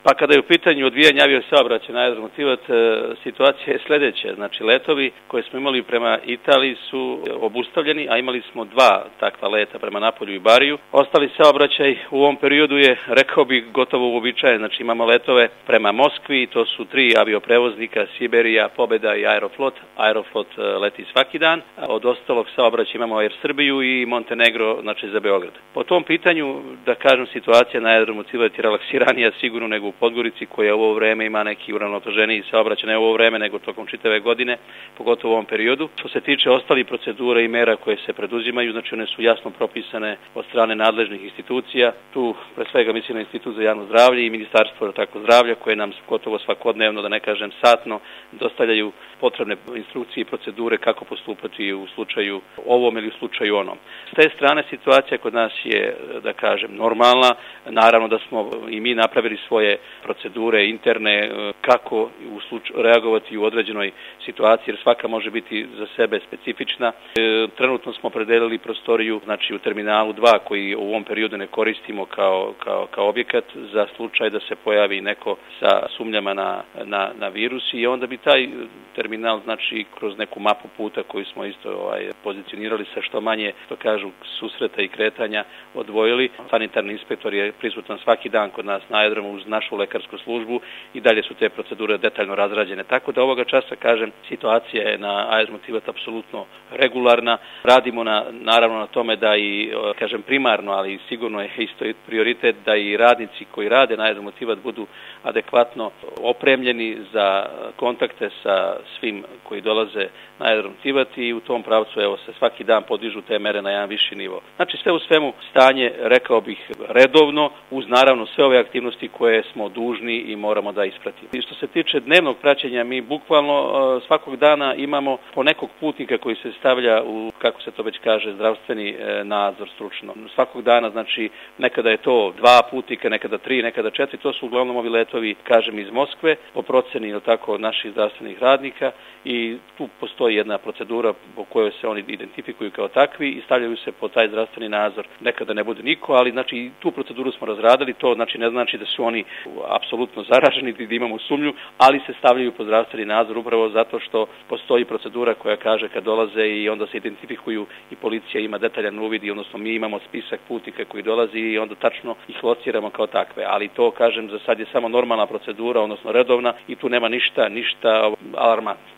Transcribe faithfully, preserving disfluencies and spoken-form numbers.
Pa kada je u pitanju odvijanje aviosaobraćaja na aerodromu Tivat, situacija je sljedeća. Znači, letovi koje smo imali prema Italiji su obustavljeni, a imali smo dva takva leta prema Napolju i Bariju. Ostali saobraćaj u ovom periodu je, rekao bih, gotovo uobičajen. Znači, imamo letove prema Moskvi, to su tri avioprevoznika, Siberija, Pobeda i Aeroflot. Aeroflot leti svaki dan. Od ostalog saobraćaja imamo Air Srbiju i Montenegro, znači za Beograd. Po tom pitanju, da kažem, situacija na aerodromu Tivat je relaksiranija sigurno nego u Podgorici, koja u ovo vreme ima neki uravnoteženiji saobraćaj, ne u ovo vreme, nego tokom čitave godine, pogotovo u ovom periodu. Što se tiče ostalih procedura i mera koje se preduzimaju, znači one su jasno propisane od strane nadležnih institucija. Tu pre svega mislim na Institut za javno zdravlje i Ministarstvo tako zdravlja, koje nam gotovo svakodnevno, da ne kažem satno, dostavljaju potrebne instrukcije i procedure kako postupati u slučaju ovom ili u slučaju onom. S te strane situacija kod nas je, da kažem, normalna. Naravno da smo i mi napravili svoje procedure interne kako u slučaju reagovati u određenoj situaciji, jer svaka može biti za sebe specifična. E, trenutno smo predelili prostoriju, znači u terminalu dva, koji u ovom periodu ne koristimo kao, kao, kao objekat, za slučaj da se pojavi neko sa sumnjama na, na, na virus, i onda bi taj terminal, znači, kroz neku mapu puta koju smo isto ovaj, pozicionirali sa što manje, to kažu, susreta i kretanja odvojili. Sanitarni inspektor je prisutan svaki dan kod nas na aerodromu uz našu lekarsku službu i dalje su te procedure detaljno razrađene. Tako da ovoga časa, kažem, situacija je na aerodromu Tivat apsolutno regularna. Radimo na, naravno na tome da i, kažem, primarno, ali sigurno je isto prioritet da i radnici koji rade na aerodromu Tivat budu adekvatno opremljeni za kontakte sa svim koji dolaze na aerodrom Tivat, i u tom pravcu evo se svaki dan podižu te mere na jedan viši nivo. Znači, sve u svemu stanje, rekao bih, redovno, uz naravno sve ove aktivnosti koje smo dužni i moramo da ispratimo. I što se tiče dnevnog praćenja, mi bukvalno svakog dana imamo po nekog putnika koji se stavlja u, kako se to već kaže, zdravstveni nadzor stručno. Svakog dana, znači, nekada je to dva putnika, nekada tri, nekada četiri, to su uglavnom ovi letovi, kažem, iz Moskve, po proceni, ili tako, naših zdravstvenih radnika, i tu postoji jedna procedura po kojoj se oni identifikuju kao takvi i stavljaju se pod taj zdravstveni nadzor. Nekada ne bude niko, ali znači tu proceduru smo razradili, to znači ne znači da su oni apsolutno zaraženi, da imamo sumnju, ali se stavljaju pod zdravstveni nadzor upravo zato što postoji procedura koja kaže kad dolaze i onda se identifikuju i policija ima detaljan uvid, i odnosno mi imamo spisak putnika koji dolazi i onda tačno ih lociramo kao takve. Ali to, kažem, za sad je samo normalna procedura, odnosno redovna, i tu nema ništa, ništa alarmantno.